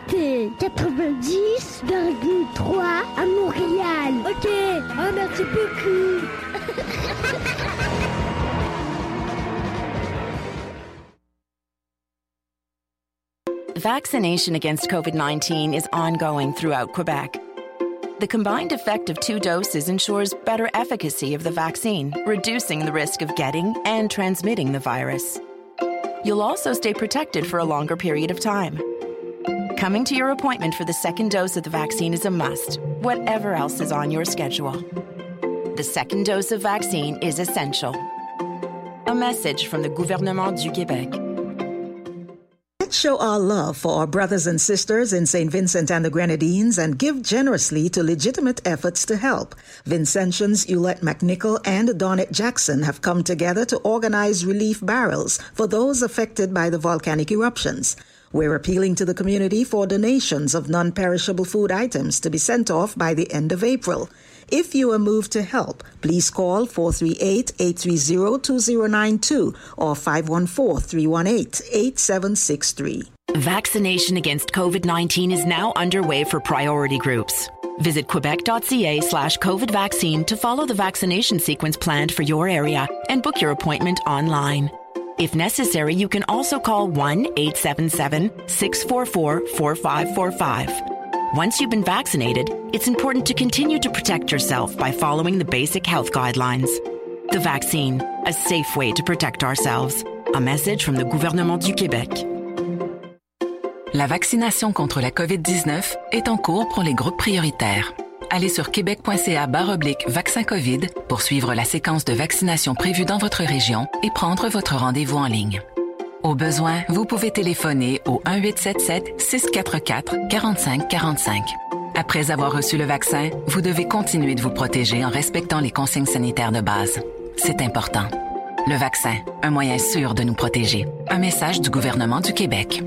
écoutez 90,3 à Montréal. Ok, merci beaucoup. Vaccination against COVID-19 is ongoing throughout Quebec. The combined effect of 2 doses ensures better efficacy of the vaccine, reducing the risk of getting and transmitting the virus. You'll also stay protected for a longer period of time. Coming to your appointment for the second dose of the vaccine is a must, whatever else is on your schedule. The second dose of vaccine is essential. A message from the Gouvernement du Québec. Let's show our love for our brothers and sisters in St. Vincent and the Grenadines and give generously to legitimate efforts to help. Vincentians Ulette McNichol and Donette Jackson have come together to organize relief barrels for those affected by the volcanic eruptions. We're appealing to the community for donations of non-perishable food items to be sent off by the end of April. If you are moved to help, please call 438-830-2092 or 514-318-8763. Vaccination against COVID-19 is now underway for priority groups. Visit quebec.ca/COVID vaccine to follow the vaccination sequence planned for your area and book your appointment online. If necessary, you can also call 1-877-644-4545. Once you've been vaccinated, it's important to continue to protect yourself by following the basic health guidelines. The vaccine, a safe way to protect ourselves. A message from the Gouvernement du Québec. La vaccination contre la COVID-19 est en cours pour les groupes prioritaires. Allez sur québec.ca/vaccin COVID pour suivre la séquence de vaccination prévue dans votre région et prendre votre rendez-vous en ligne. Au besoin, vous pouvez téléphoner au 1-877-644-4545. Après avoir reçu le vaccin, vous devez continuer de vous protéger en respectant les consignes sanitaires de base. C'est important. Le vaccin, un moyen sûr de nous protéger. Un message du gouvernement du Québec.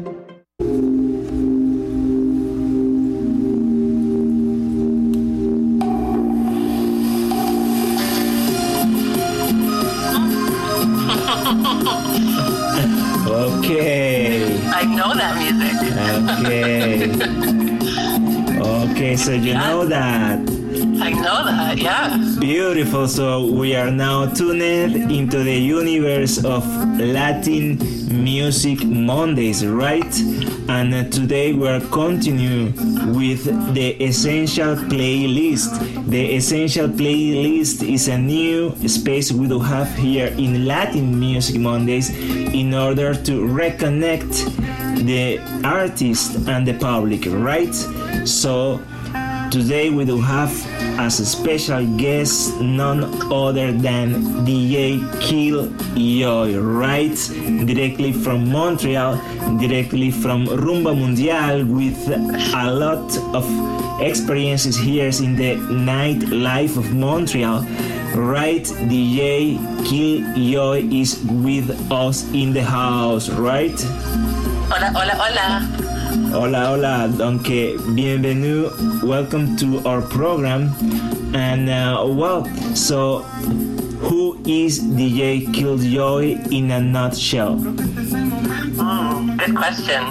Okay. I know that music. Okay. Okay, so you know that. I know that, yeah. Beautiful. So we are now tuned into the universe of Latin Music Mondays, right? And today we're continuing with the Essential Playlist. The Essential Playlist is a new space we do have here in Latin Music Mondays in order to reconnect the artist and the public, right? So today we do have as a special guest none other than DJ Killjoy, right? Directly from Montreal, directly from Rumba Mundial, with a lot of experiences here in the nightlife of Montreal, right? DJ Killjoy is with us in the house, right? Hola, hola, hola. Hola, hola, donc bienvenue, welcome to our program. And so who is DJ Killjoy in a nutshell? Good question.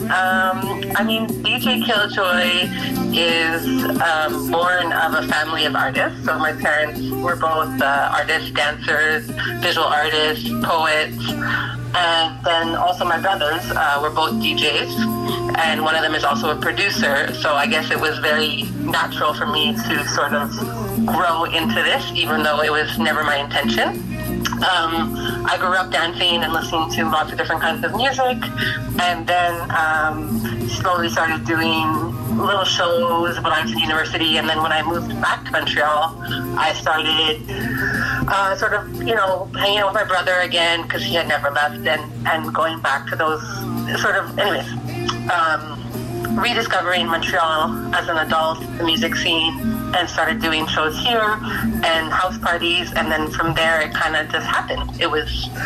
DJ Killjoy is born of a family of artists. So my parents were both artists, dancers, visual artists, poets. And then also my brothers were both DJs, and one of them is also a producer. So I guess it was very natural for me to sort of grow into this, even though it was never my intention. I grew up dancing and listening to lots of different kinds of music, and then slowly started doing little shows when I was in university. And then when I moved back to Montreal, I started hanging out with my brother again, because he had never left, and going back to those rediscovering Montreal as an adult, the music scene, and started doing shows here and house parties. And then from there, it kind of just happened. It was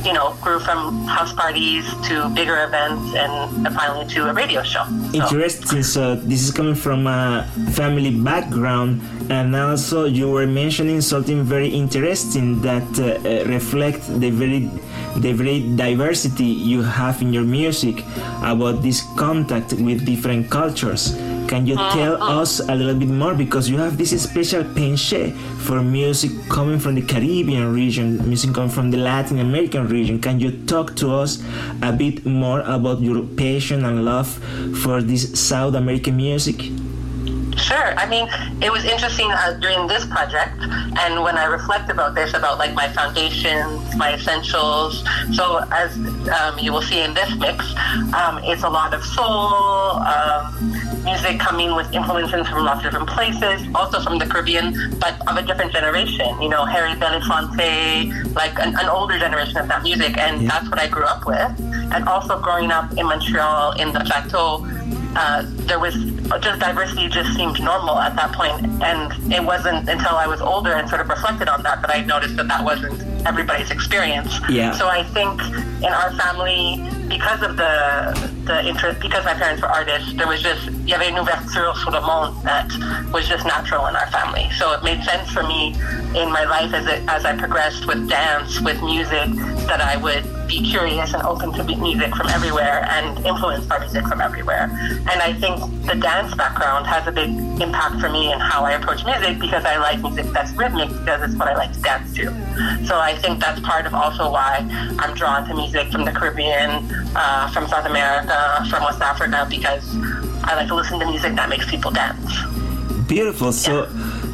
grew from house parties to bigger events and finally to a radio show. Interesting. So this is coming from a family background, and also you were mentioning something very interesting that reflects the very diversity you have in your music about this contact with different cultures. Can you tell us a little bit more, because you have this special penchant for music coming from the Caribbean region, music coming from the Latin American region. Can you talk to us a bit more about your passion and love for this South American music? Sure. I mean, it was interesting during this project, and when I reflect about this, about like my foundations, my essentials. So as you will see in this mix, it's a lot of soul, music coming with influences from lots of different places, also from the Caribbean, but of a different generation. Harry Belafonte, like an older generation of that music, and that's what I grew up with. And also growing up in Montreal in the Plateau, there was just diversity just seemed normal at that point, and it wasn't until I was older and sort of reflected on that I noticed that wasn't everybody's experience. So I think in our family, because of the interest, because my parents were artists, there was just il y avait une ouverture sur le monde that was just natural in our family. So it made sense for me in my life as I progressed with dance, with music, that I would be curious and open to music from everywhere and influenced by music from everywhere. And I think the dance background has a big impact for me in how I approach music, because I like music that's rhythmic, because it's what I like to dance to. So I think that's part of also why I'm drawn to music from the Caribbean, from South America, from West Africa, because I like to listen to music that makes people dance. Beautiful. So,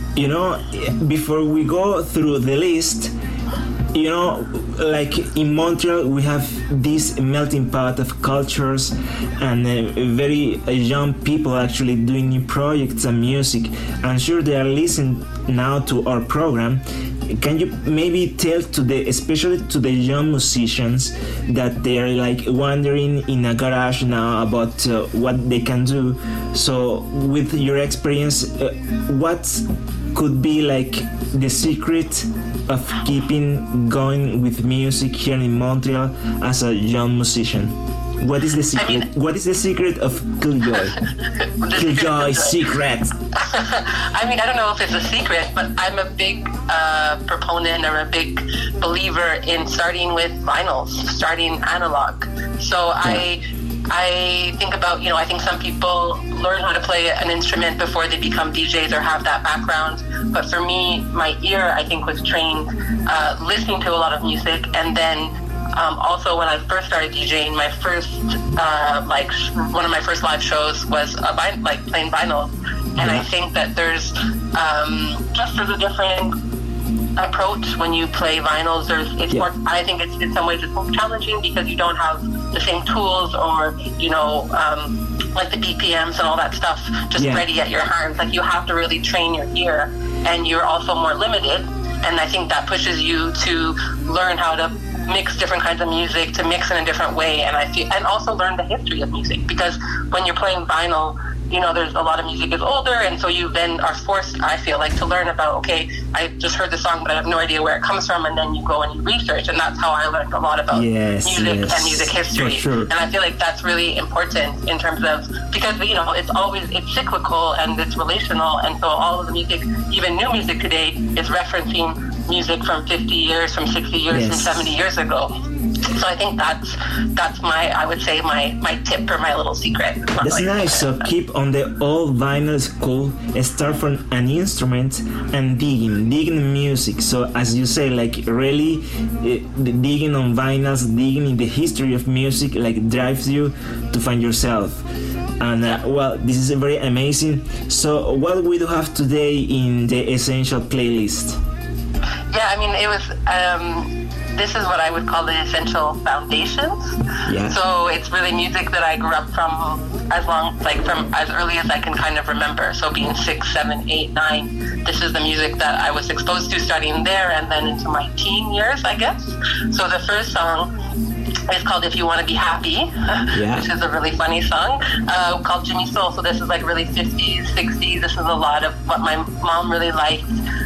before we go through the list, like in Montreal, we have this melting pot of cultures and very young people actually doing new projects and music. I'm sure they are listening now to our program. Can you maybe tell especially to the young musicians that they are like wandering in a garage now about what they can do? So with your experience, what could be like the secret of keeping going with music here in Montreal as a young musician? What is the secret? What is the secret of Killjoy? Killjoy's secret. I mean, I don't know if it's a secret, but I'm a big proponent or a big believer in starting with vinyls, starting analog. So I think about, I think some people learn how to play an instrument before they become DJs or have that background. But for me, my ear, I think, was trained listening to a lot of music. And then also when I first started DJing, my first, one of my first live shows was playing vinyl. And I think that there's a different approach when you play vinyls. More, I think it's in some ways it's more challenging because you don't have the same tools or like the BPMs and all that stuff just ready at your hands. Like you have to really train your ear, and you're also more limited. And I think that pushes you to learn how to mix different kinds of music, to mix in a different way, and also learn the history of music, because when you're playing vinyl, there's a lot of music is older, and so you then are forced, I feel like, to learn about, okay, I just heard the song, but I have no idea where it comes from, and then you go and you research, and that's how I learned a lot about music and music history. Sure. And I feel like that's really important in terms of, because, it's cyclical and it's relational, and so all of the music, even new music today, is referencing music from 50 years, from 60 years, from 70 years ago. So I think that's my tip or my little secret. That's nice. So keep on the old vinyl school, start from an instrument and digging music. So as you say, like really digging on vinyls, digging in the history of music, like drives you to find yourself. And this is very amazing. So what we do have today in the Essential playlist? Yeah, I mean, it was, this is what I would call the essential foundations. Yeah. So it's really music that I grew up from as early as I can kind of remember. So being 6, 7, 8, 9, this is the music that I was exposed to starting there and then into my teen years, I guess. So the first song is called If You Want to Be Happy, which is a really funny song, called Jimmy Soul. So this is like really 50s, 60s. This is a lot of what my mom really liked.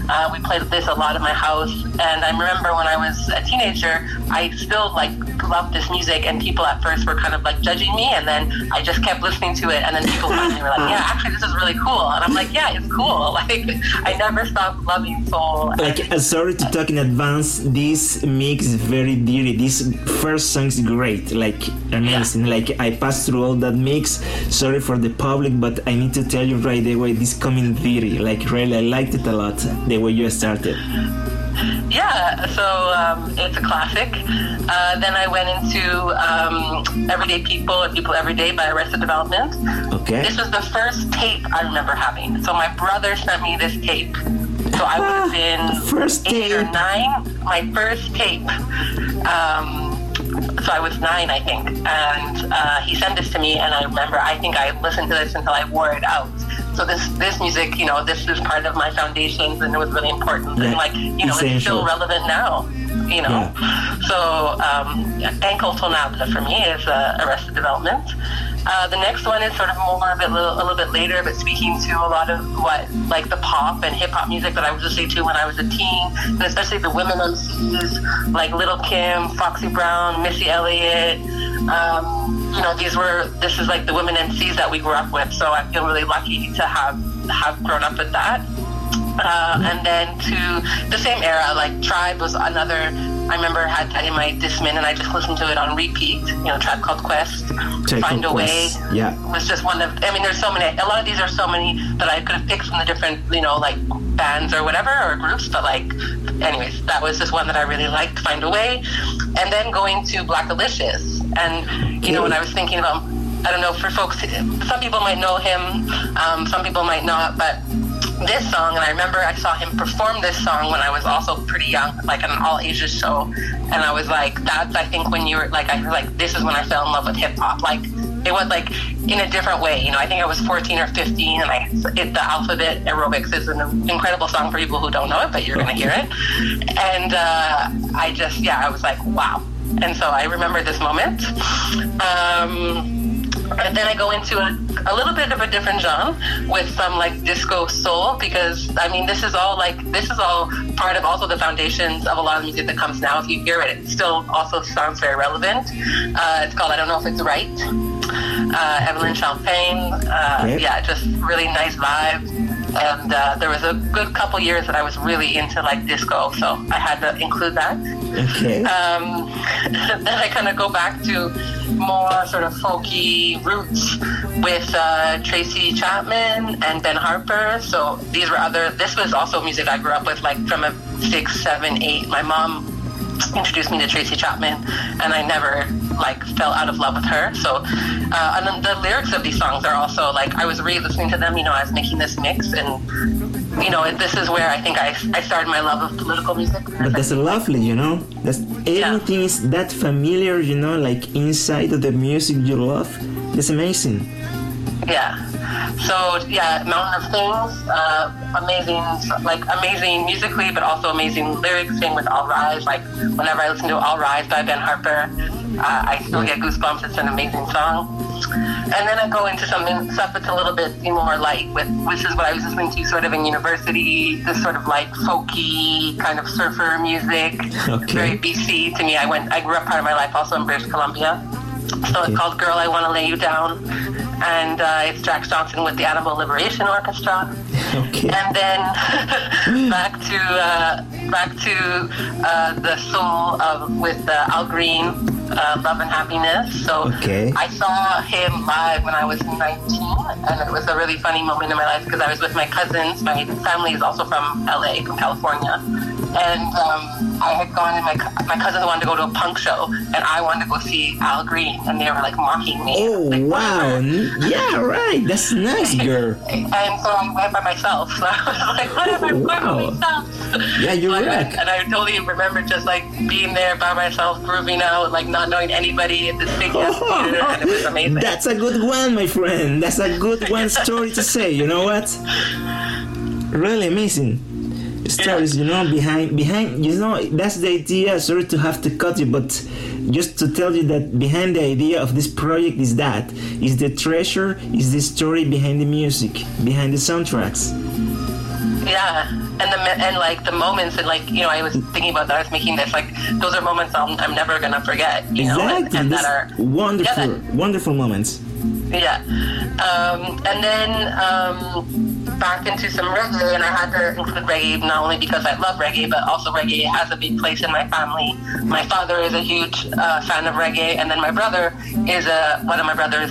We played this a lot in my house, and I remember when I was a teenager, I still like loved this music, and people at first were kind of like judging me, and then I just kept listening to it, and then people finally were like, yeah, actually this is really cool, and I'm like, yeah, it's cool. Like, I never stopped loving soul. Like, sorry to talk in advance, this mix is very dirty. This first song is great, like amazing. Yeah. Like, I passed through all that mix. Sorry for the public, but I need to tell you right away, this coming dirty. Like, really, I liked it a lot, the way you started. Yeah, so it's a classic. Then I went into Everyday People or People Every Day by Arrested Development. Okay. This was the first tape I remember having. So my brother sent me this tape. So I would have been first 8 tape. or 9. My first tape. So I was 9, I think. And he sent this to me, and I remember, I think I listened to this until I wore it out. So this music, you know, this is part of my foundations, and it was really important. Yeah. And like, you know, Essential. it's still relevant now, you know. Yeah. So Incontournable for me is Arrested Development. The next one is sort of more a little bit later, but speaking to a lot of what, like the pop and hip hop music that I was listening to when I was a teen, and especially the women MCs like Lil' Kim, Foxy Brown, Missy Elliott. You know, this is like the women MCs that we grew up with, so I feel really lucky to have grown up with that. And then to the same era, like Tribe was another. I remember had that in my Discman, and I just listened to it on repeat. You know, Tribe Called Quest, Find a Way. Yeah, was just one of. I mean, there's so many. A lot of these are so many that I could have picked from the different, you know, like bands or whatever or groups. But like, anyways, that was just one that I really liked. Find a Way, and then going to Blackalicious, and you know, when I was thinking about, I don't know, for folks, some people might know him, some people might not, but this song, and I remember I saw him perform this song when I was also pretty young, like at an all ages show, and I was like, that's, I think when you were like, I was like, this is when I fell in love with hip hop. Like, it was like in a different way, you know. I think I was 14 or 15, and the Alphabet Aerobics is an incredible song for people who don't know it, but you're gonna hear it. And I was like, wow. And so I remember this moment. And then I go into a little bit of a different genre with some like disco soul, because I mean this is all part of also the foundations of a lot of music that comes now. If you hear it, it still also sounds very relevant. It's called I Don't Know If It's Right. Evelyn Champagne. Yeah, just really nice vibe. And there was a good couple years that I was really into like disco, so I had to include that. Okay. Then I kind of go back to more sort of folky roots with Tracy Chapman and Ben Harper. So this was also music I grew up with, like from a 6, 7, 8. My mom introduced me to Tracy Chapman, and I never like fell out of love with her. So and then the lyrics of these songs are also like, I was re-listening to them, you know, I was making this mix, and you know, this is where I think I started my love of political music. But that's lovely, you know. That's everything is that familiar, you know, like inside of the music you love. That's amazing. Yeah. So yeah, Mountain of Things, amazing musically, but also amazing lyrics. Same with All Rise. Like whenever I listen to All Rise by Ben Harper, I still get goosebumps. It's an amazing song. And then I go into stuff that's a little bit more light, which is what I was listening to sort of in university, this sort of like folky kind of surfer music, very BC to me. I grew up part of my life also in British Columbia. So it's called Girl, I Want to Lay You Down. And it's Jax Johnson with the Animal Liberation Orchestra. Okay. And then back to the soul with Al Green, Love and Happiness. So I saw him live when I was 19, and it was a really funny moment in my life because I was with my cousins. My family is also from LA, from California. And I had gone, and my cousins wanted to go to a punk show, and I wanted to go see Al Green, and they were like mocking me. Oh, like, wow. Yeah, right. That's nice, girl. And so I went by myself. So I was like, whatever, I'm going by myself. Yeah, you're right. And I totally remember just like being there by myself, grooving out, like not knowing anybody at this big ass theater, and it was amazing. That's a good one, my friend. That's a good one story to say. You know what? Really amazing. Stories, you know, behind, you know, that's the idea. Sorry to have to cut you, but just to tell you that behind the idea of this project is the treasure, is the story behind the music, behind the soundtracks. Yeah. and like the moments, and like, you know, I was thinking about that I was making this, like those are moments I'm never gonna forget, you know, and that are wonderful moments. Yeah. And then back into some reggae, and I had to include reggae not only because I love reggae, but also reggae has a big place in my family. My father is a huge fan of reggae, and then my brother is one of my brothers,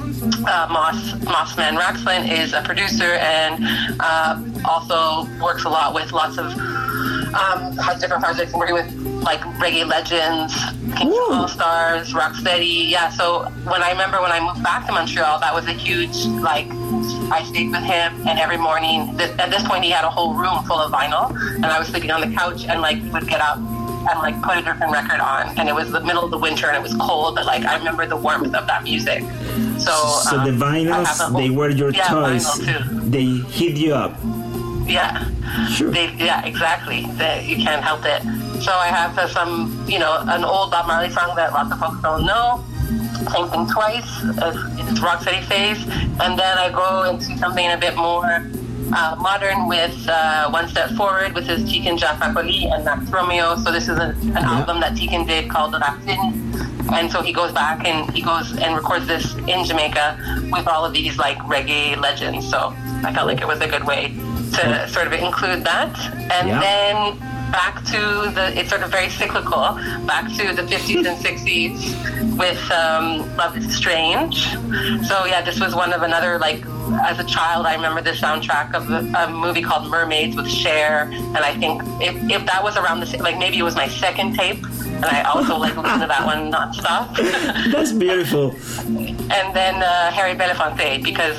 Mossman Raxlin, is a producer and also works a lot with lots of has different projects, working with like reggae legends, Kings of All Stars, Rocksteady. Yeah, so when I moved back to Montreal, that was a huge, like, I stayed with him, and every morning, at this point he had a whole room full of vinyl, and I was sleeping on the couch, and like he would get up and like put a different record on, and it was the middle of the winter and it was cold, but like I remember the warmth of that music. So the vinyls, they were your toys. They hit you up. Yeah, sure. Exactly. You can't help it. So I have some, you know, an old Bob Marley song that lots of folks don't know. Same thing twice. It's Rocksteady phase, and then I go into something a bit more modern with One Step Forward, with his Tiken Jah Fakoly and Max Romeo. So this is an album that Tiken did called The Racine. And so he goes back and records this in Jamaica with all of these like reggae legends. So I felt like it was a good way to sort of include that. And then back to it's sort of very cyclical, back to the 50s and 60s with Love is Strange. So yeah, this was one of another, like, as a child, I remember the soundtrack of a movie called Mermaids with Cher, and I think if that was around the same, like maybe it was my second tape, and I also like listened to that one nonstop. That's beautiful. And then Harry Belafonte, because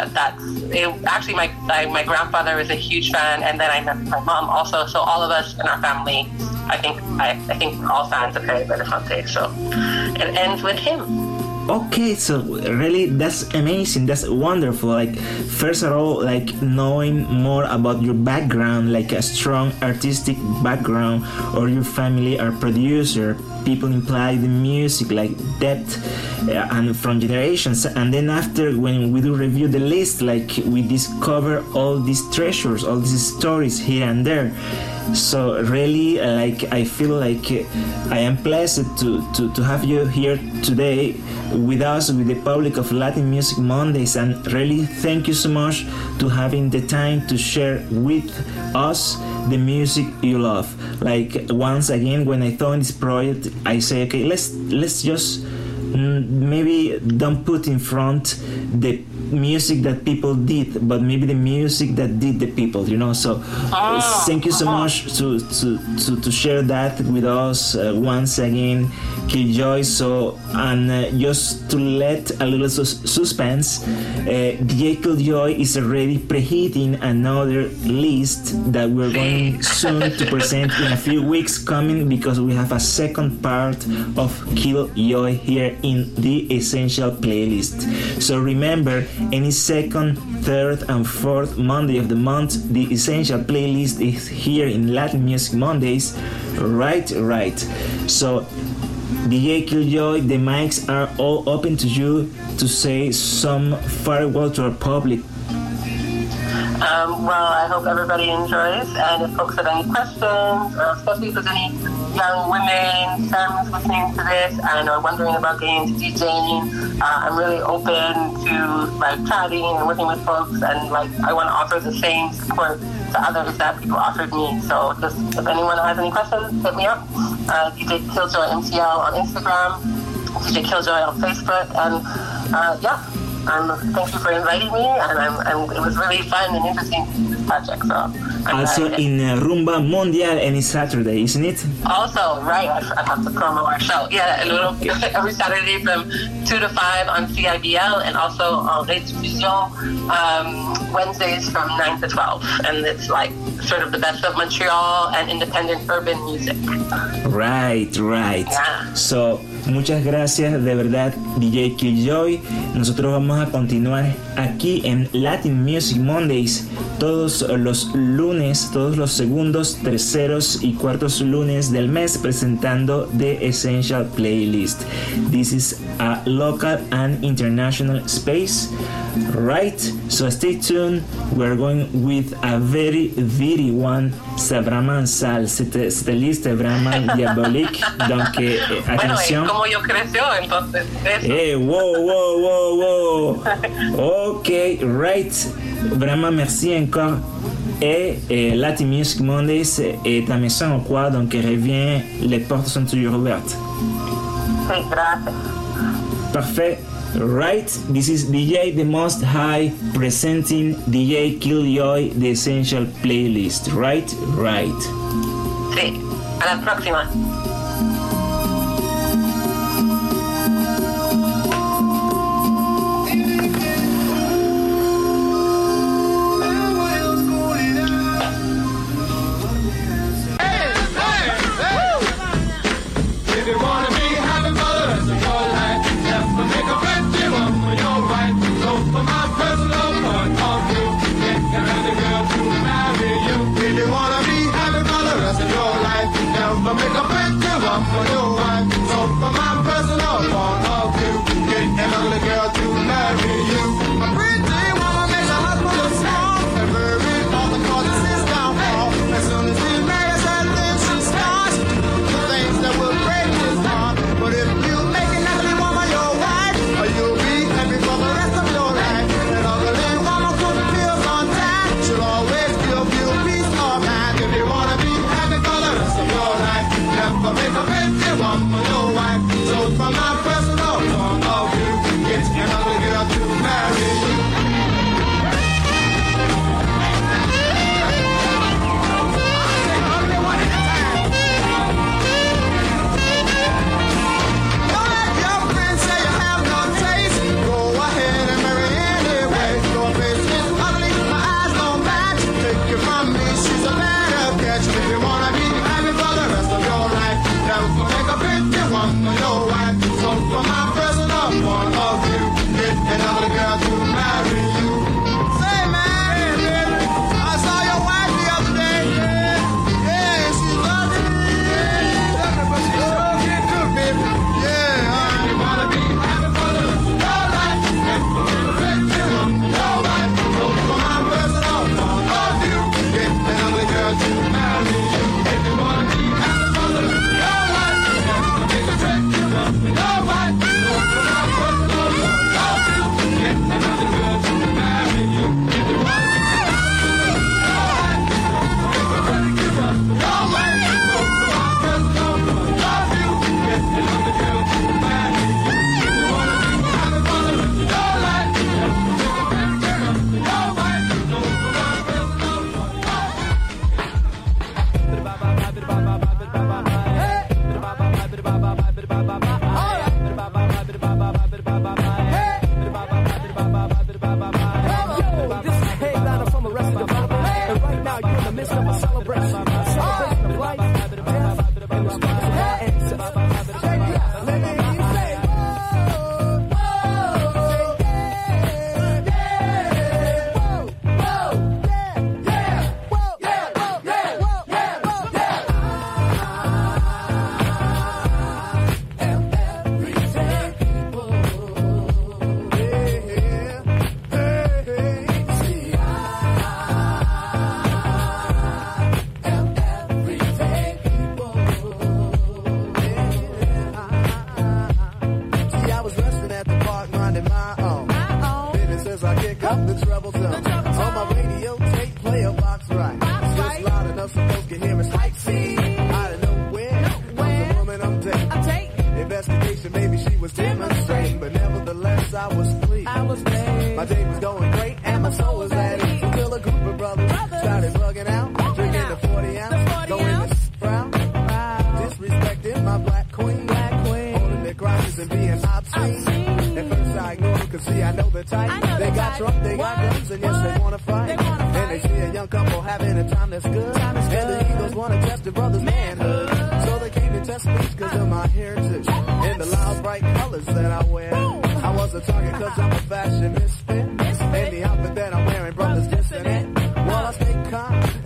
actually my grandfather is a huge fan, and then I met my mom also. So all of us in our family, I think all fans of Harry Belafonte. So it ends with him. Okay, so really that's amazing, that's wonderful. Like, first of all, like knowing more about your background, like a strong artistic background, or your family are producer, people imply the music like depth and from generations. And then after, when we do review the list, like we discover all these treasures, all these stories here and there. So really, like, I feel like I am blessed to have you here today with us, with the public of Latin Music Mondays, and really thank you so much to having the time to share with us the music you love. Like, once again, when I thought in this project, I say, okay, let's just maybe don't put in front the music that people did, but maybe the music that did the people, you know. So thank you so much to share that with us once again, Killjoy. So, and just to let a little suspense, DJ Killjoy is already preheating another list that we're going soon to present in a few weeks coming, because we have a second part of Killjoy here in the Essential playlist. So remember, any second, third, and fourth Monday of the month, the Essential playlist is here in Latin Music Mondays. Right. So, DJ Killjoy, the mics are all open to you to say some farewell to our public. Well, I hope everybody enjoys, and if folks have any questions, especially if there's any young women, femmes listening to this and are wondering about getting into DJing, I'm really open to like chatting and working with folks, and like I want to offer the same support to others that people offered me. So just if anyone has any questions, hit me up. DJ Killjoy MTL on Instagram, DJ Killjoy on Facebook, and thank you for inviting me, and it was really fun and interesting, this project. So also in Rumba Mundial any Saturday, isn't it? Also, right, I have to promo our show. Yeah, every Saturday from 2 to 5 on CIBL, and also on Rediffusion Wednesdays from 9 to 12. And it's like sort of the best of Montreal and independent urban music. Right. Yeah. So, muchas gracias de verdad, DJ Killjoy. Nosotros vamos a continuar aquí en Latin Music Mondays todos los lunes, todos los segundos, terceros y cuartos lunes del mes presentando The Essential Playlist. This is a local and international space, right? So stay tuned. We're going with a very one. C'est vraiment sale. Cette liste est vraiment diabolique. Donc attention. Bueno, como yo creció, entonces. Wow. Ok, right. Vraiment merci encore. Et Latin Music Mondays est ta maison en quoi, donc reviens, les portes sont toujours ouvertes. Sí, gracias. Parfait. Right, this is DJ The Most High presenting DJ Killjoy, The Essential Playlist. Right. Sí, a la próxima. Cause I'm a fashion misfit. And the outfit that I'm wearing, brothers dissing it.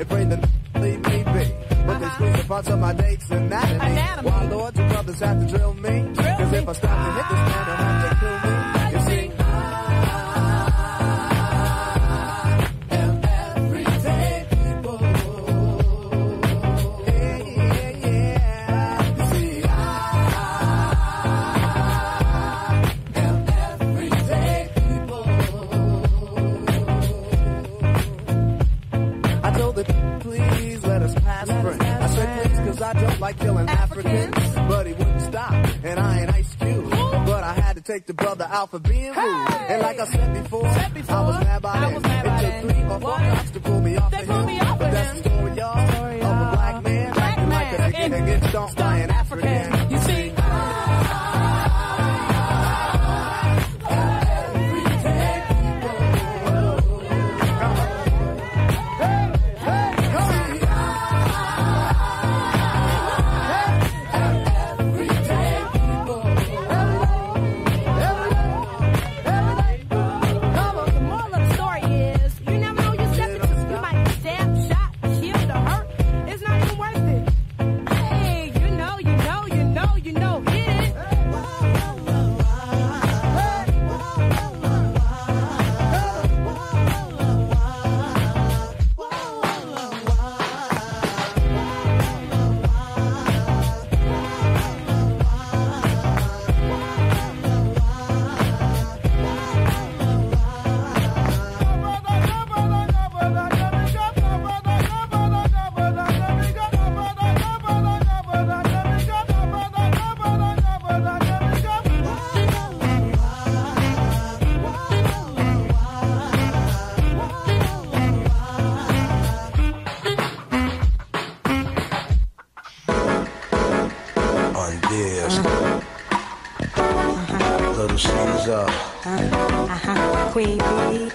afraid to leave me be. But they squeeze a bunch of my date's anatomy. Why, Lord, you brothers have to drill me? Cause if I stop to hit this man, they'll have to kill me. You see? I don't like killing Africans, but he wouldn't stop, and I ain't Ice Cube. But I had to take the brother out for being rude. And like I said before, I was mad by him. It took 3 or 4 cops to pull me off of him. But that's the story, y'all, of a black man acting like a nigga that gets stomped by an African. You see? Queen Bee.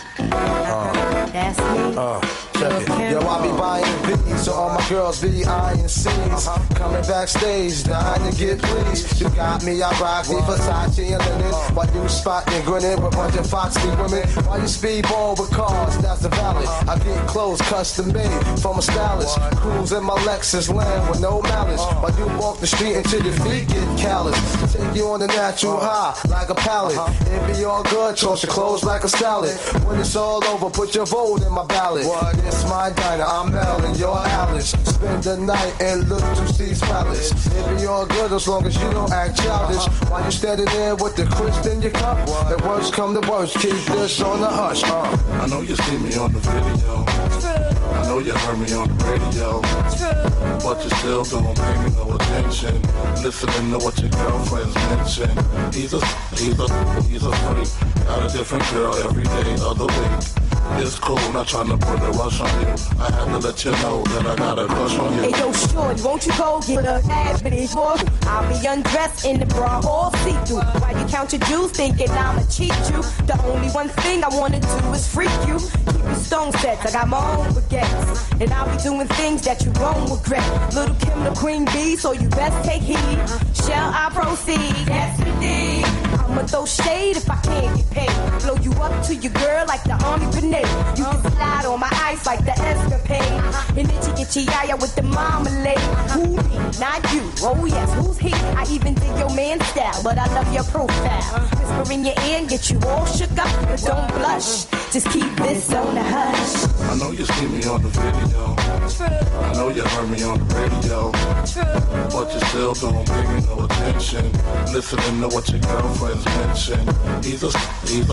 That's me. Check it. Yo, I be buying B's, so all my girls be eyeing C's. Coming backstage, dying to get pleased. You got me, I rock me, Versace and linen. While you spotting, grinning with a bunch of foxy women. While you speedball with cars, that's the valid. I get clothes custom made from a stylist. Cruise in my Lexus land with no malice. While you walk the street until your feet get callous. Take you on the natural high, like a pallet. It be all good, toss your clothes like a salad. When it's all over, put your vote in my ballot. It's my diner, I'm Mel and you're Alice. Spend the night and look to see palace. It be all good as long as you don't act childish. While you standing there with the crisp in your cup. The worst come to worst, keep this on the hush. I know you see me on the video. I know you heard me on the radio. But you still don't pay me no attention. Listening to what your girlfriends mention. He's a freak. Got a different girl every day of the week. It's cool, not trying to put a rush on you. I had to let you know that I got a crush on you. Hey yo, shorty, won't you go get a ass bitch? I'll be undressed in the bra, all see-through. While you count your jewels, thinking I'ma cheat you. The only one thing I wanna do is freak you. Keep your stone sets, I got my own baguettes. And I'll be doing things that you won't regret. Little Kim the Queen Bee, so you best take heed. Shall I proceed? Yes, indeed. I'ma throw shade if I can't get paid. Blow you up to your girl like the army grenade. You can slide on my ice like the escapade. And itchy itchy yaya with the marmalade. Who me? Not you. Oh yes, who's he? I even dig your man's style, but I love your profile. Whisper in your ear and get you all shook up, but don't blush. Just keep this on the hush. I know you see me on the video. I know you heard me on the radio. But you still don't pay me no attention. Listening to what your girlfriends mention. He's a freak.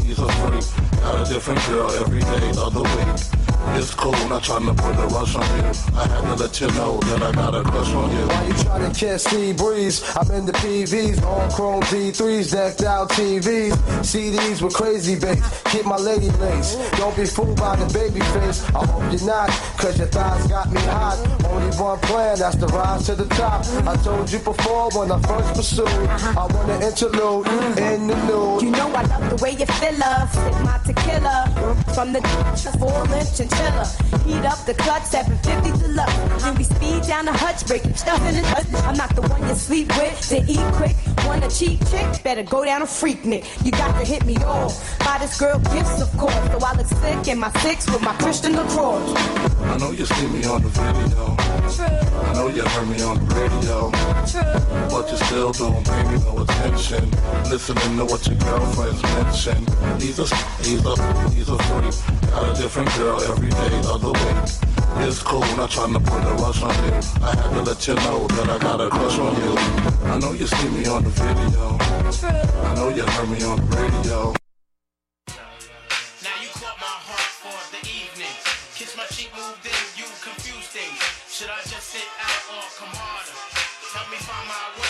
Got a different girl every day of the week. It's cool, not trying to put a rush on you. I had to let you know that I got a crush on you. While you trying to catch sea breeze, I'm in the PVs, on chrome D3s, decked out TVs, CDs with crazy bass. Keep my lady lace. Don't be fooled by the baby face. I hope you're not, cause your thighs got me hot. Only one plan, that's the rise to the top. I told you before when I first pursued, I want to interlude in the nude. You know I love the way you feel us. Sip my tequila from the 4-inch and chiller. Heat up the clutch, 750 deluxe. Then we speed down the hutch, breaking stuff in the hutch. I'm not the one you sleep with, to eat quick. Want a cheap chick? Better go down a freak nick. You got to hit me off. Buy this girl material gifts, of course. So I look sick in my six with my Christian LaCroix. I know you see me on the video. True. I know you heard me on the radio. True. But you still don't pay me no attention. Listening to what your girlfriends mention. He's a freak. Got a different girl every day of the week. It's cool, not trying to put a rush on you. I had to let you know that I got a crush on you. I know you see me on the video. True. I know you heard me on the radio. Now you caught my heart for the evening. Kiss my cheek, moved in, you confused things. Should I just sit out or come harder? Help me find my way.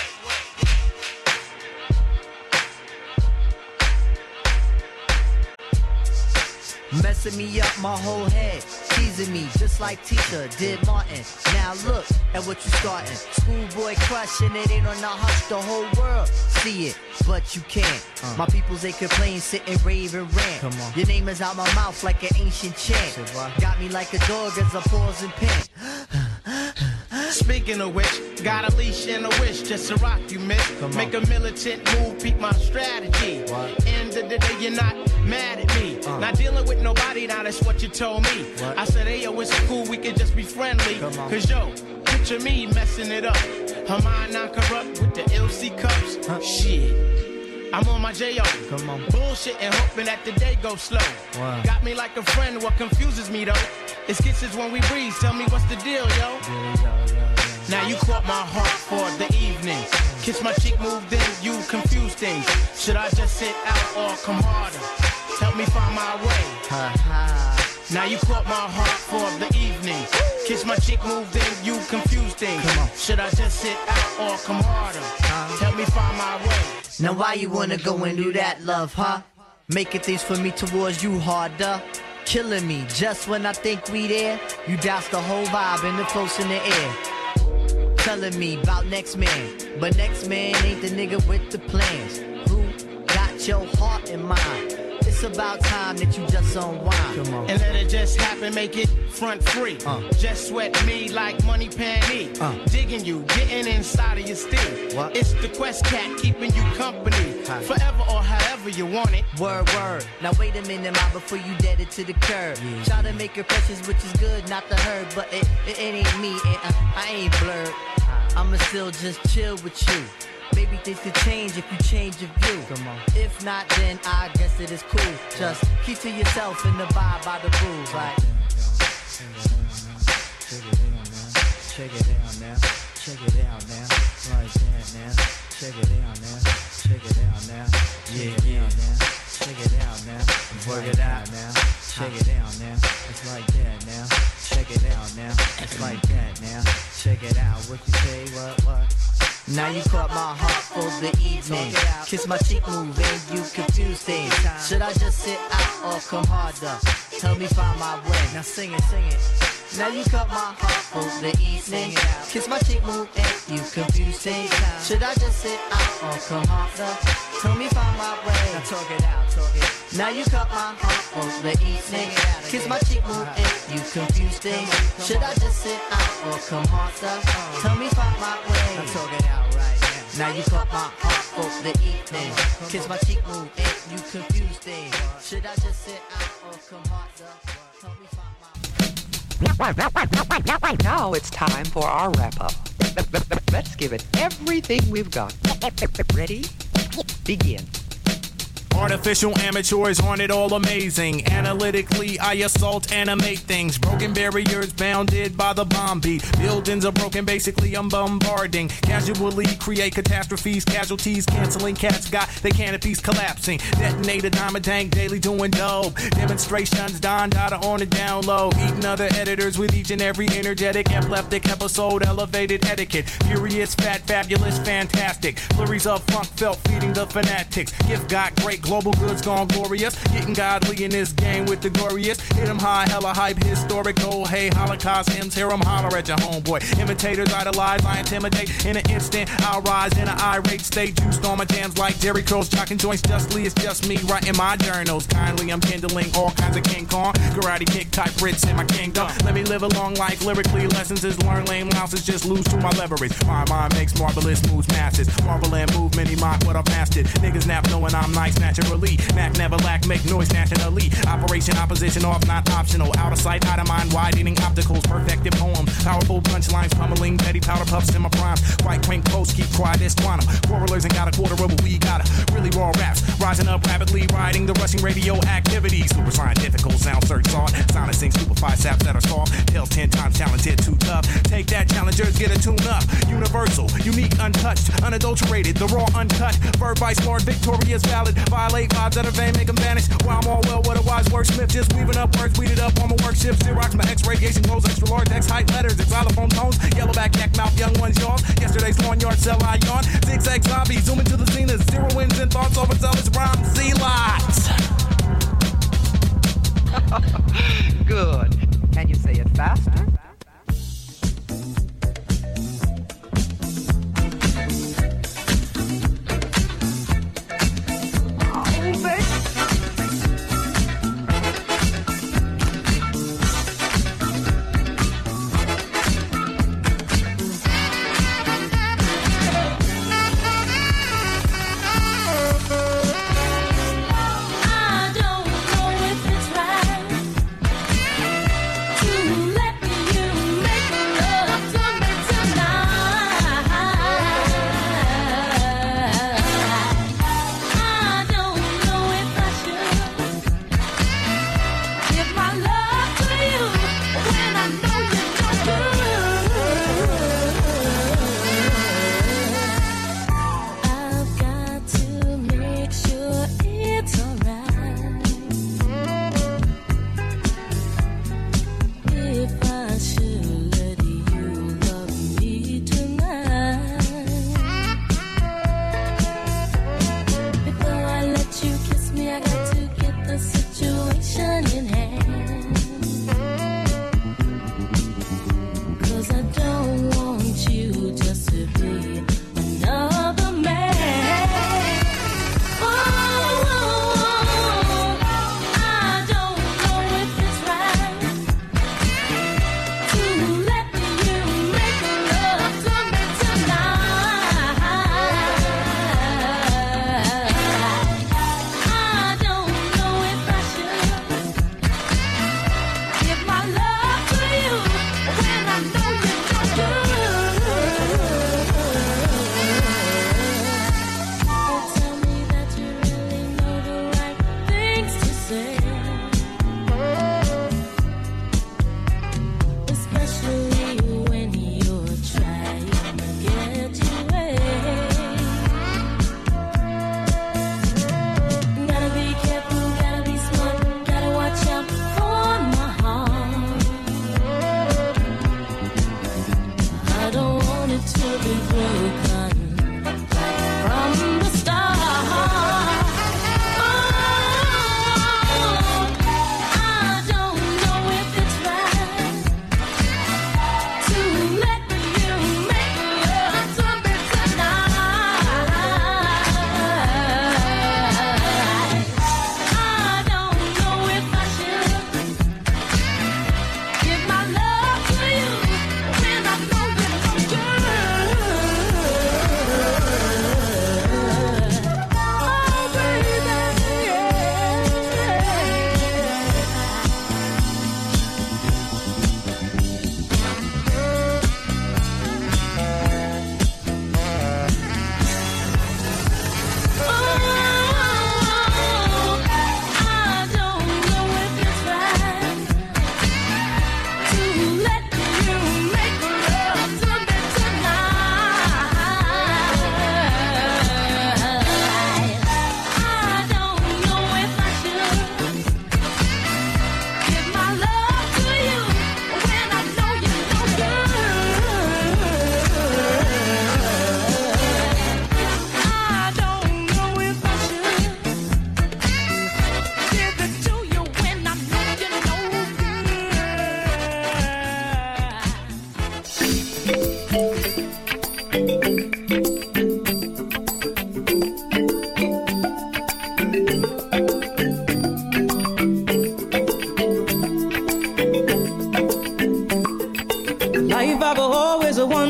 Messing me up my whole head, teasing me just like Tisha did Martin. Now look at what you starting. Schoolboy crush and it ain't on the hush. The whole world see it, but you can't. My peoples they complain, sit and rave and rant. Come on. Your name is out my mouth like an ancient chant. Got me like a dog as I pause and pant. Speaking of which, got a leash and a wish just to rock you, miss. Make a militant move, peep my strategy. End of the day, you're not mad at me. Not dealing with nobody, now that's what you told me. I said, hey, yo, it's cool, we can just be friendly. Cause yo, picture me messing it up. Her mind non-corrupt with the LC cups. Shit. I'm on my J.O. Bullshit and hoping that the day goes slow. Got me like a friend, what confuses me though. It's kisses when we breathe, tell me what's the deal, yo. Now you caught my heart for the evening. Kiss my cheek, moved in, you confused things. Should I just sit out or come harder? Help me find my way. Now you caught my heart for the evening. Kiss my cheek, moved in, you confused things. Should I just sit out or come harder? Help me find my way. Now why you wanna go and do that, love, huh? Making things for me towards you harder. Killing me just when I think we there. You douse the whole vibe and the close in the air. Telling me about next man, but next man ain't the nigga with the plans. Who got your heart in mind? It's about time that you just unwind. And let it just happen, make it front free. Just sweat me like money panty. Digging you, getting inside of your steel. It's the Quest Cat keeping you company. Forever or however you want it. Word, word. Now wait a minute, ma, before you dead it to the curb. Try to make impressions, which is good, not the herd. But it ain't me, and I ain't blurred. I'ma still just chill with you. Maybe things could change if you change your view. If not, then I guess it is cool. Just keep to yourself and the vibe by the rules, right? Check it out now. Check it out now. Like that now. Check it out now. Check it out now. Yeah. Check it out now. Work it out now. Check it out now. It's like that now. Check it out now. It's like that now. Check it out. What you say? What? Now you caught my heart for the evening. Kiss my cheek, move and you confuse things. Should I just sit out or come harder? Help me find my way. Now sing it. Now you caught my heart for the evening. Kiss my cheek, move and you confuse things. Should I just sit out or come harder? Help me find my way. Now talk it out. Now you caught my heart for the evening. Kiss my cheek, move and you confuse things. Should I just sit out or come harder? Tell me find my way. Now talk it out right now. Now you caught my heart for the evening. Kiss my cheek, move and you confuse things. Should I just sit out or come harder? Tell me find my way. Now it's time for our wrap-up. Let's give it everything we've got. Ready? Begin. Artificial amateurs aren't it all amazing? Analytically, I assault, animate things. Broken barriers bounded by the bomb beat. Buildings are broken, basically I'm bombarding. Casually create catastrophes, casualties, canceling cats got their canopies collapsing. Detonate a diamond tank, daily doing dope. Demonstrations, Don Dada on the down low. Eating other editors with each and every energetic, epileptic episode, elevated etiquette. Furious, fat, fabulous, fantastic. Flurries of funk felt feeding the fanatics. Gift got great. Global goods gone glorious. Getting godly in this game with the glorious. Hit 'em high, hella hype, historical. Hey, Holocaust hymns, hear 'em holler at your homeboy. Imitators idolize, I intimidate. In an instant, I'll rise in an irate state. Juiced on my jams like Jerry Curls, jocking joints justly. It's just me writing my journals. Kindly, I'm kindling all kinds of King Kong. Karate kick type Fritz in my kingdom. Let me live a long life lyrically. Lessons is learn, lame louses just lose to my leverage. My mind makes marvelous moves masses. Marvel and move, many mock what I've mastered. Niggas nap knowing I'm nice, snatch naturally. Mac never lack, make noise nationally. Operation opposition off, not optional. Out of sight, out of mind, widening opticals. Perfected poem, powerful punchlines, pummeling, petty powder puffs in my prime. Quite quaint posts, keep quiet as quantum. Quarrelers ain't got a quarter of what we got. Really raw raps, rising up rapidly, riding the rushing radio activity. Super scientifical, sound search thought. Silencing stupefied saps that are soft. Tails 10 times talented, too tough. Take that, challengers, get a tune up. Universal, unique, untouched, unadulterated, the raw, uncut. Verb by smart, victorious, valid. Violate vibes that are vain, make them vanish. While I'm all well, what a wise wordsmith. Just weaving up words, weeded up on my work shift. Xerox, my X-radiation clothes, extra large, X-height letters, xylophone tones. Yellowback, neck mouth, young ones, yawn. Yesterday's lawn yard, sell I yawn. Zigzag zombie, zoom into the zenith. Zero wins and thoughts, overzealous rhyme, Z-lots. Good. Can you say it faster?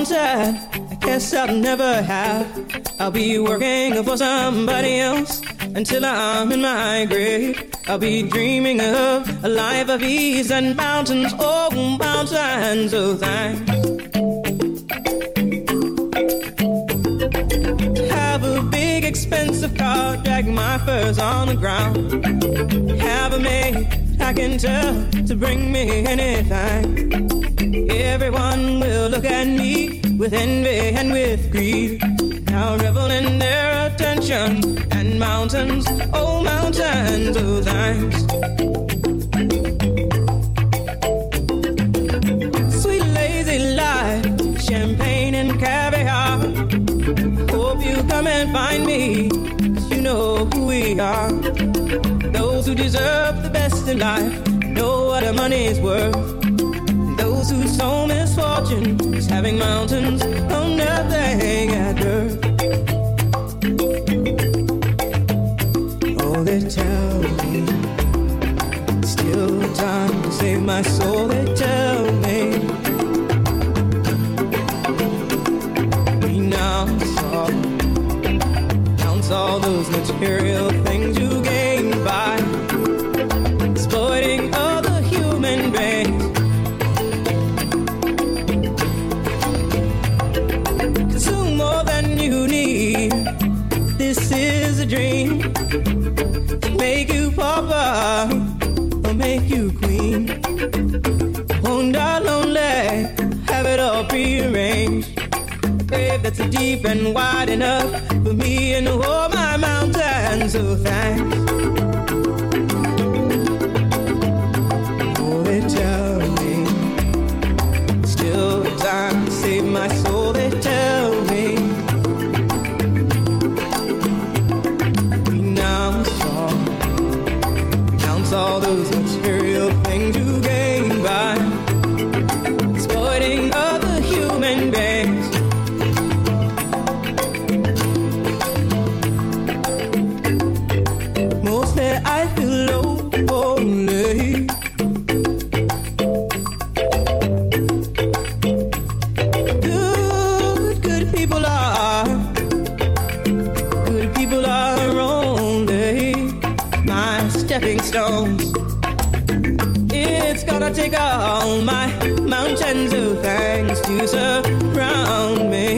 guess I'll never have. I'll be working for somebody else. until I'm in my grave. I'll be dreaming of a life of ease and mountains, oh, mountains of thanks. Have a big expensive car, drag my furs on the ground. Have a maid I can tell to bring me anything. Everyone will look at me with envy and with greed. I'll revel in their attention and mountains, oh mountains of thanks. Sweet lazy life, champagne and caviar. Hope you come and find me, 'cause you know who we are. Those who deserve the best in life know what the money's worth. Those whose sole misfortune is having mountains on nothing at earth. Oh, they tell me still time to save my soul. They tell me renounce all those material things you gain by exploiting other human beings. Consume more than you need. This is a dream to make you pauper or make you queen. Won't die lonely, have it all prearranged. Grave that's deep and wide enough for me and all my mountains of thanks. Oh, they tell me still time to save my soul. They tell me renounce all those material things you gain by exploiting other human beings. Mostly I feel lonely. Good people are only my stepping stones. It's gonna take all my mountains of thanks to surround me.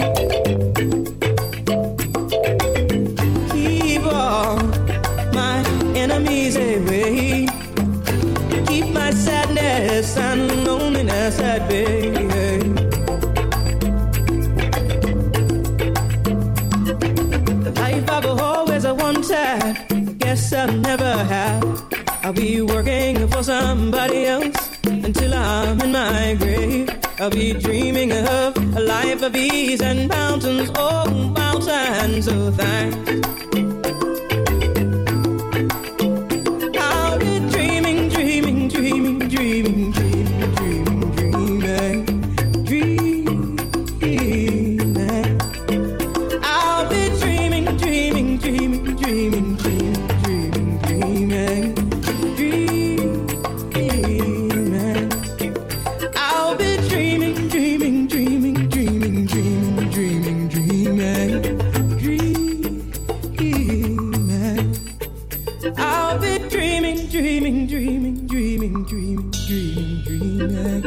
Keep all my enemies away. Keep my sadness and loneliness at bay. The life I've always wanted, I guess I'll never have. I'll be working for somebody else until I'm in my grave. I'll be dreaming of a life of ease and mountains, oh mountains of thanks. I'll be dreaming, dreaming, dreaming, dreaming, dreaming, dreaming, dreaming, dreaming. I'll be dreaming, dreaming, dreaming, dreaming, dreaming, dreaming, dreaming. I'll be dreaming, dreaming, dreaming, dreaming, dreaming, dreaming, dreaming, dreaming. I'll be dreaming, dreaming, dreaming, dreaming, dreaming, dreaming,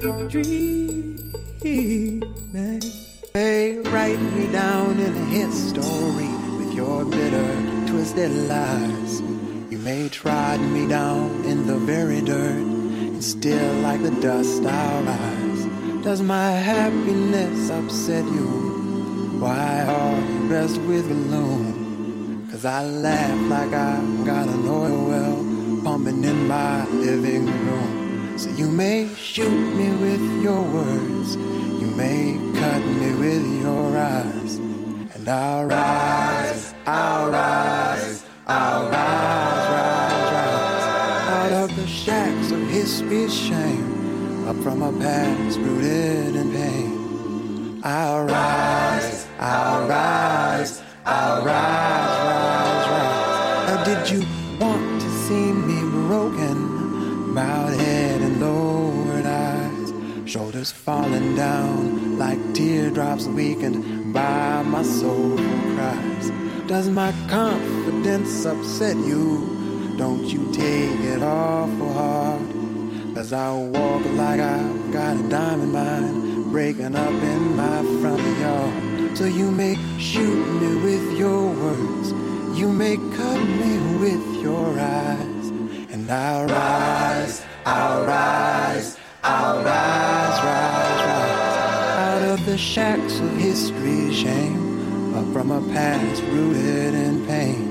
dreaming, dreaming. Hey, write me down in a hit story with your bitter, twisted lies. You may trod me down in the very dirt, and still like the dust I'll rise. Does my happiness upset you? Why are you best with gloom? 'Cause I laugh like I got an oil well pumping in my living room. So you may shoot me with your words, you may cut me with your eyes, and I'll rise, I'll rise, I'll rise, rise, rise, out of the shacks of history's shame, up from a past rooted in pain. I'll rise, I'll rise, I'll rise, rise, rise. Now did you want to see me broken, bowed head and lowered eyes, shoulders falling down like teardrops weakened by my soulful cries? Does my confidence upset you? Don't you take it awful hard. 'Cause I walk like I've got a diamond mine breaking up in my front yard. So you may shoot me with your words, you may cut me with your eyes, and I'll rise, I'll rise, I'll rise, rise, rise out of the shacks of history's shame, up from a past rooted in pain.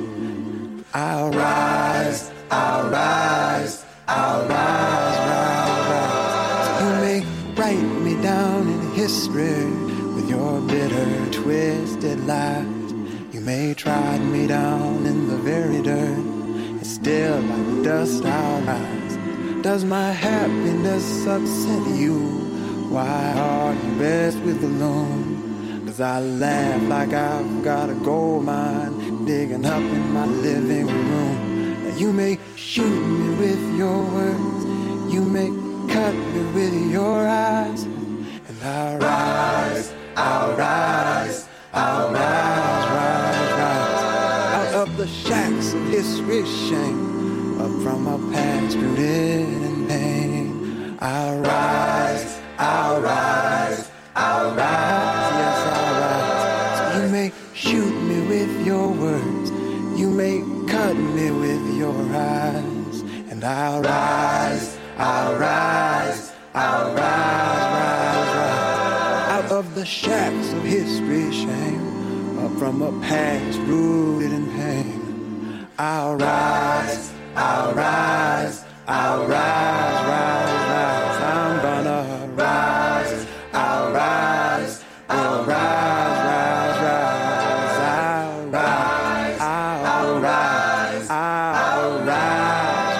I'll rise, I'll rise, I'll rise, rise, rise. So you may write me down in history with your bitter, twisted lies. You may trod me down in the very dirt, and still like dust I'll rise. Does my happiness upset you? Why are you best with alone? 'Cause I laugh like I've got a gold mine digging up in my living room. Now you may shoot me with your words, you may cut me with your eyes, and I'll rise, I'll rise, I'll rise, rise, rise out of the shacks of history's shame, up from a past rooted in pain. I'll rise, I'll rise, I'll rise, yes I'll rise. So you may shoot me with your words, you may cut me with your eyes, and I'll rise, I'll rise, I'll rise, rise, rise out of the shacks of history's shame, up from a past rooted in pain. I'll rise, I'll rise, I'll rise, rise, rise. I'm gonna rise, I'll rise, I'll rise, rise, rise. I'll rise, I'll rise, I'll rise,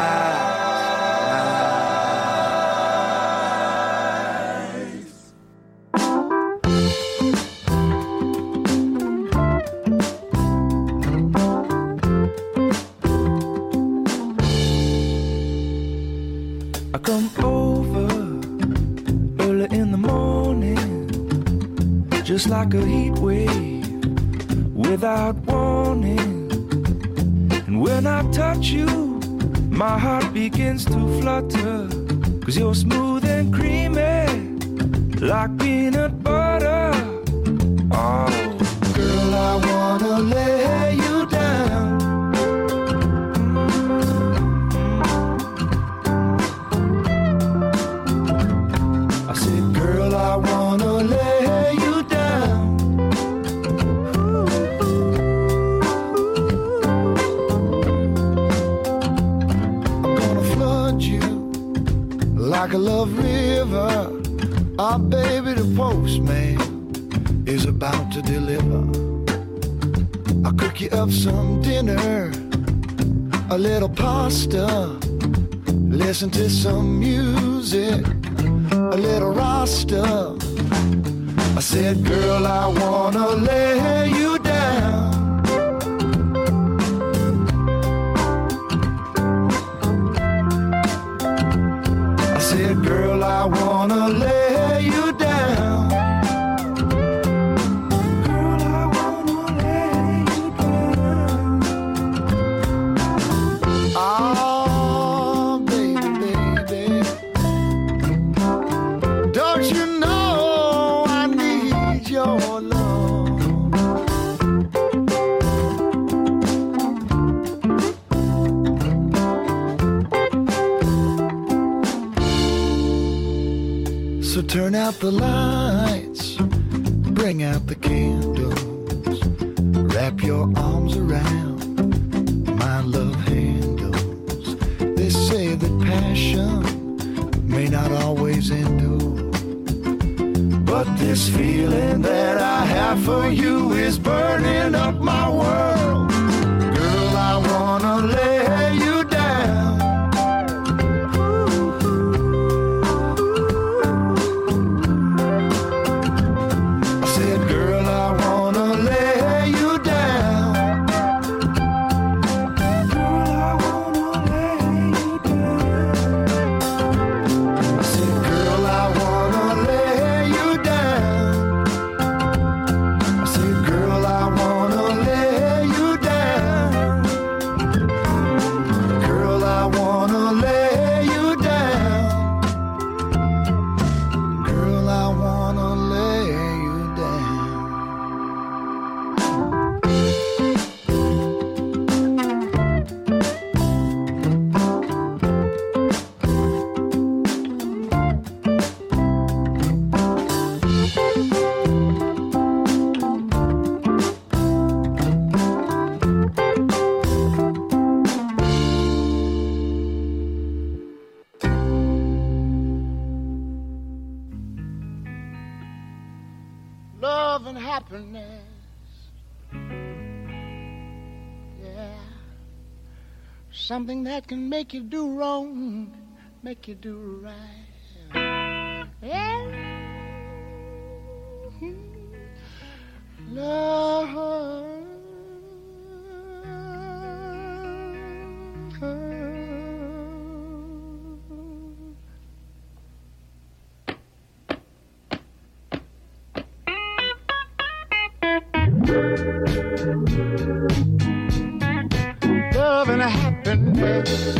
I come over early in the morning, just like a heat wave without warning. And when I touch you, my heart begins to flutter, 'cause you're smooth and creamy like peanut butter. Oh, girl, I wanna lay you down. I said, girl, I wanna lay you down. I'm gonna flood you like a love river. Our baby, the postman, is about to deliver. I'll cook you up some dinner, a little pasta, listen to some music, a little Rasta. I said, girl, I wanna lay you down. I said, girl, I wanna lay you down. Girl, I wanna lay you down. Oh, baby, baby, don't you know I need your love? So turn out the lights, bring out the candles, wrap your arms around my love handles. They say that passion may not always endure, but this feeling that I have for you is burning up my world. Girl, I wanna lay you down. I said, girl, I wanna lay you down. Girl, I wanna lay you down. I said, girl, I wanna lay you down. I said, girl, I wanna lay love and happiness. Yeah. Something that can make you do wrong, make you do right. Yeah. Love. Love and happiness.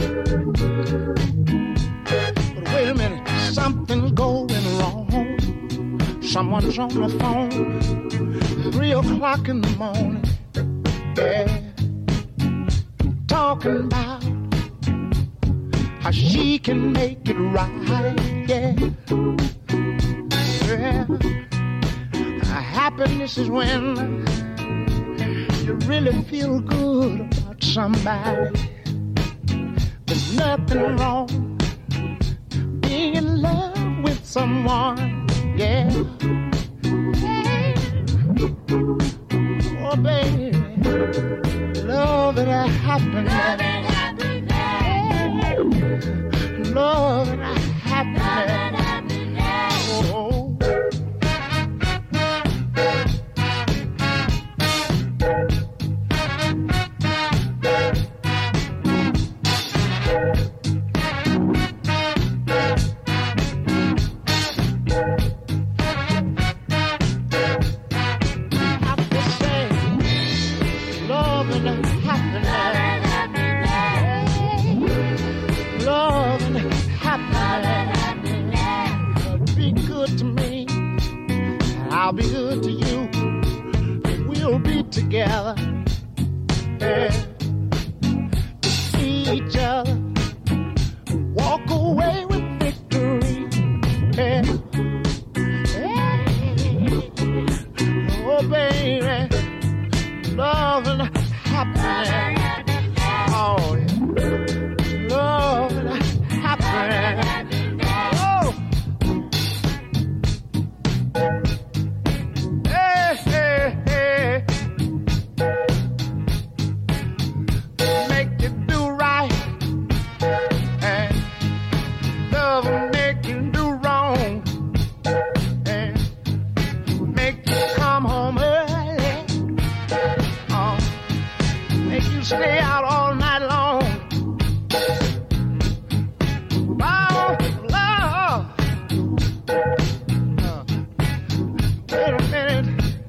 But wait a minute, something's going wrong. Someone's on the phone, 3 o'clock in the morning. Yeah, talking about how she can make it right. Yeah, yeah. Happiness is when you really feel good about somebody. There's nothing wrong being in love with someone. Yeah. Oh, baby, love and happiness. Love and happiness. Oh. I'll be good to you. We'll be together. Yeah. To see each other. Walk away with victory. Yeah. Yeah. Oh, baby. Love and happiness. Oh, yeah. Love and happiness. Stay out all night long. Oh, love. Wait a minute.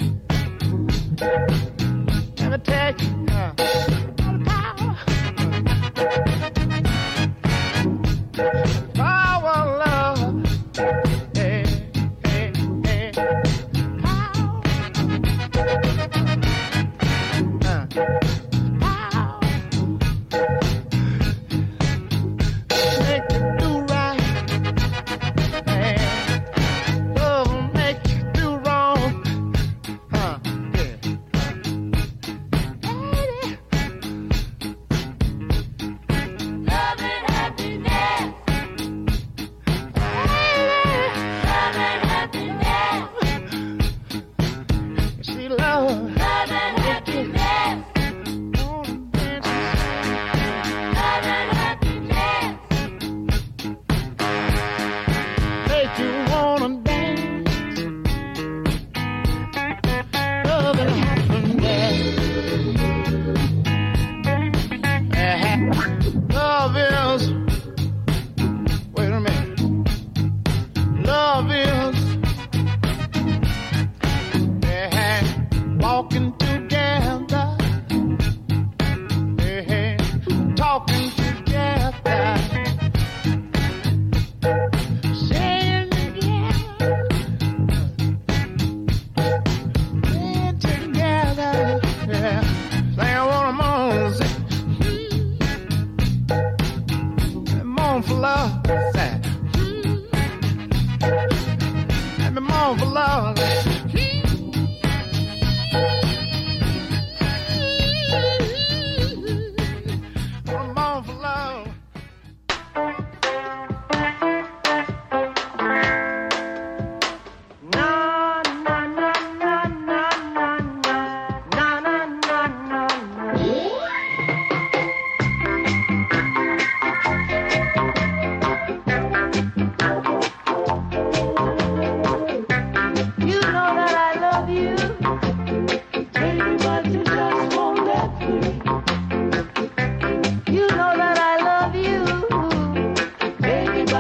Let me take power, love. Hey, hey, hey.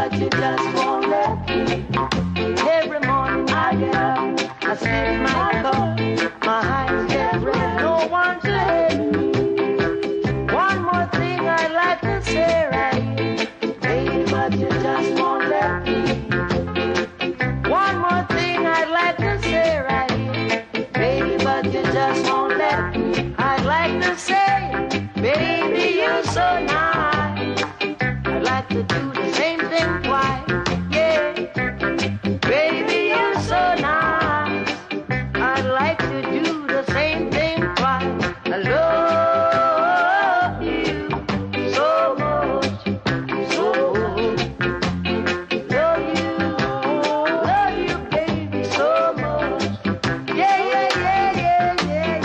but you just won't let me. Every morning I get up, I sip my cup, my eyes get red, no one to help me. One more thing I'd like to say right here, baby, but you just won't let me. One more thing I'd like to say right here, baby, but you just won't let me. I'd like to say, baby, you're so nice. I'd like to do the same thing twice, yeah. Baby, you're so nice. I'd like to do the same thing twice. I love you so much, so much. Love you, baby, so much. Yeah, yeah, yeah, yeah, yeah,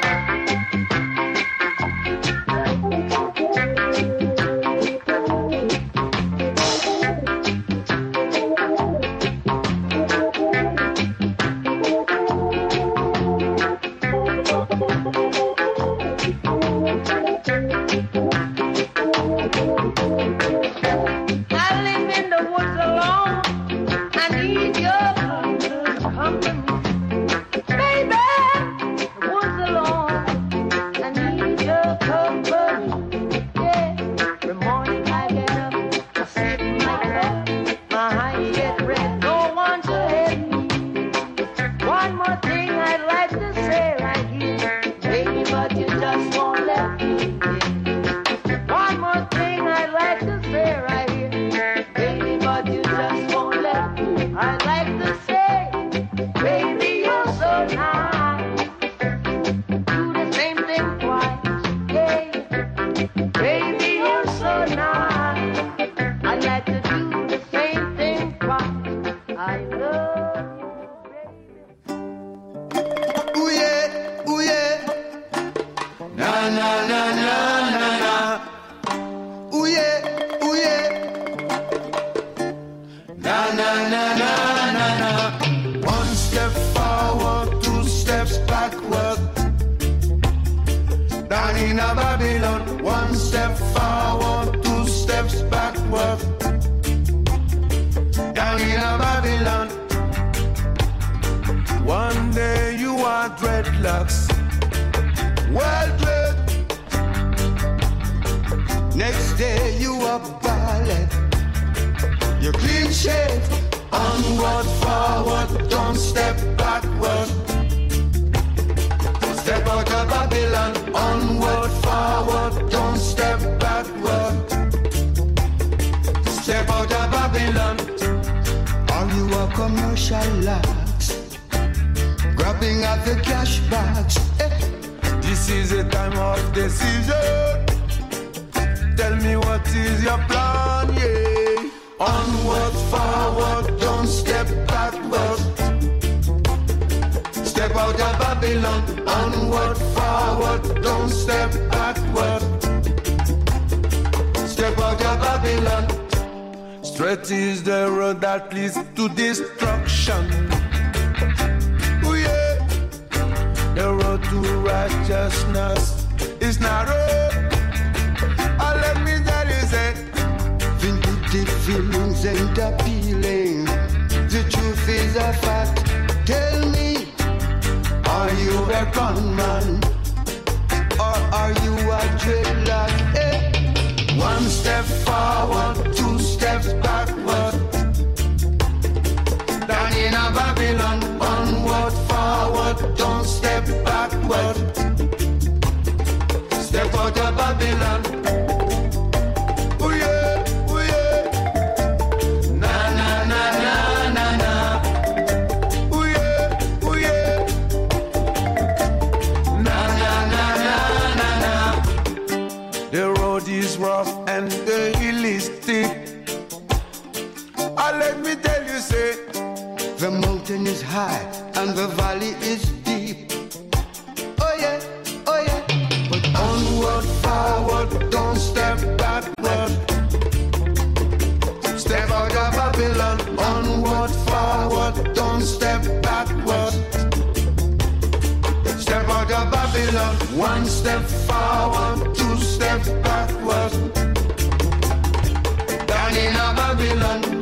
I live in the woods alone. I need your company. Baby, the woods alone. I need your company. Yeah, every morning I get up, I sip my cup, my eyes get red, no one to help me. One more thing I'd like to say right here, baby, but you just won't let me. One more thing I'd like to say right here, baby, but you just won't let me. I'd like to say, baby, you're so nice. Do the same thing twice, yeah. Baby, you're so nice. I'd like to do the same thing twice. I love you. Ooh yeah, ooh yeah. Na na na na na na. Ooh yeah, ooh yeah. Na na na na na na. One step forward, two steps backward. Down in a Babylon. One step forward, two steps backward. Down in a Babylon. One day you are dreadlocks, well dread. Next day you are ballet. You clean shave. Onward, forward, don't step backward. Step out of Babylon. Onward, forward, don't step backward. Step out of Babylon. Are you a commercial lax? Grabbing at the cash bags. This is a time of decision. Tell me what is your plan, yeah. Onward, forward, don't step backward. Step out of Babylon. Onward, forward, don't step backward. Step out of Babylon. Straight is the road that leads to destruction. Oh yeah. The road to righteousness is narrow. Let me tell you that vindictive feelings ain't appealing. The truth is a fact. Tell me, are you a gunman or are you a dreadlock? One step forward, two steps backward. Down in a Babylon. Onward, forward, don't step backward. Step out of Babylon. Rough and the hill is steep. Let me tell you, say, the mountain is high and the valley is deep. Oh yeah, oh yeah. But onward, forward, don't step backward. Step out of Babylon. Onward, forward, don't step backward. Step out of Babylon. One step forward, two steps backward. Down in a Babylon.